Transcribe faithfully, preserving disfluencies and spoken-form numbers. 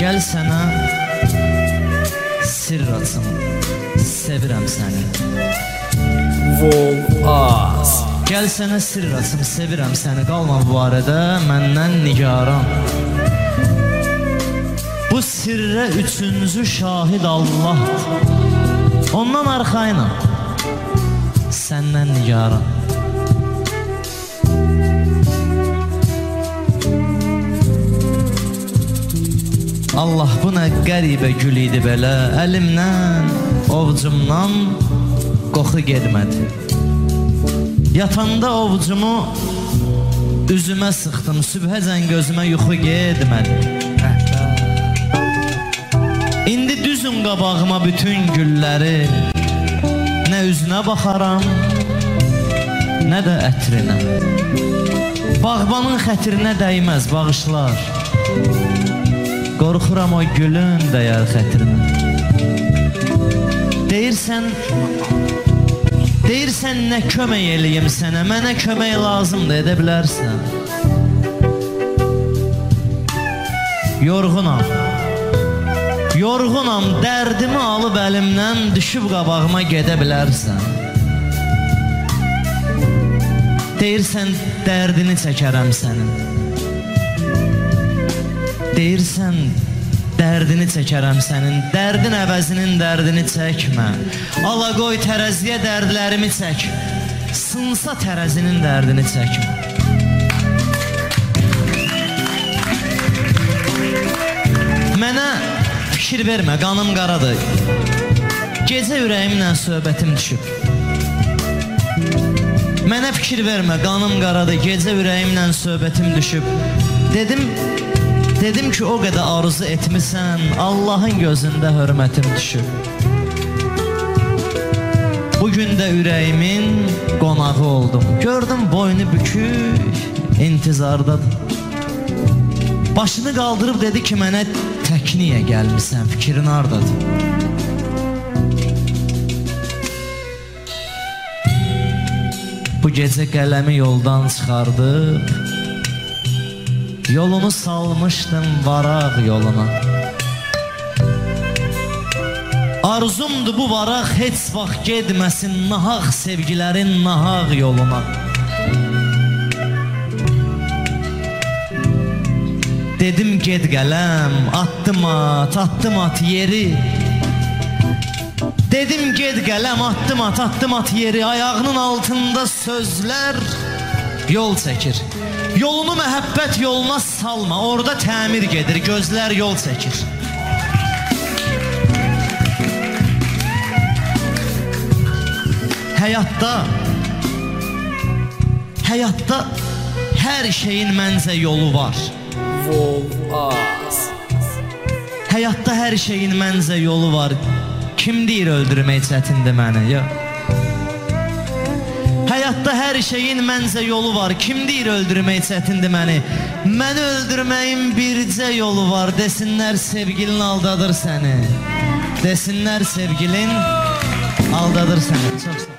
Gəl sənə sirr açım, sevirəm səni. Volaz. Gəl sənə sirr açım, sevirəm səni. Qalma bu arada məndən nigaran. Bu sirrə üçüncü şahid Allahdır. Ondan arxayına səndən nigaran. Allah bu nə qəribə gül idi belə. Əlimdən, ovcumdan qoxu getmədi. Yatanda ovcumu üzümə sıxdım, sübhəcən gözümə yuxu getmədi. İndi düzün qabağıma bütün gülləri, nə üzünə baxaram, nə də ətrinə. Bağbanın xətrinə dəyməz bağışlar, qorxuram o gülün dəyər xətrinə. Deyirsən, deyirsən nə kömək eləyim sənə, mənə kömək lazımdır, edə bilərsən. Yorğunam, yorğunam, dərdimi alıb əlimdən, düşüb qabağıma gedə bilərsən. Deyirsən, dərdini çəkərəm sənin. Deyirsən, dərdini çəkərəm sənin. Dərdin əvəzinin dərdini çəkmə. Ala qoy tərəziyə dərdlərimi çək. Sınsa tərəzinin dərdini çəkmə. Mənə fikir vermə, qanım qaradır. Gecə ürəyimlə söhbətim düşüb. Mənə fikir vermə, qanım qaradır. Gecə ürəyimlə söhbətim düşüb. Dedim, dedim ki o qədər arzu etmisən, Allahın gözündə hörmətim düşüb. Bugün də ürəyimin qonağı oldum. Gördüm boynu bükük, intizardadır. Başını qaldırıb dedi ki mənə tək niyə gəlmisən, fikrin hardadır? Bu gecə qələmi yoldan çıxardıb, yolumu salmışdım varaq yoluna. Arzumdur bu varaq heç vaxt gedməsin nahaq sevgilərin nahaq yoluna. Dedim ged qələm, attım at, attım at yeri. Dedim ged qələm, attım at, attım at yeri. Ayağının altında sözlər yol çəkir. Yolunu məhəbbət yoluna salma, orada təmir gedir, gözlər yol çəkir. Həyatda, həyatda hər şeyin məncə yolu var. Volaz. Həyatda hər şeyin məncə yolu var. Kim deyir öldürmək çətindir məni, ya? Həyatda hər şeyin məncə yolu var. Kim deyir öldürmək çətindir məni? Məni öldürməyin bircə yolu var. Desinlər sevgilin aldadır səni. Desinlər sevgilin aldadır səni. Çox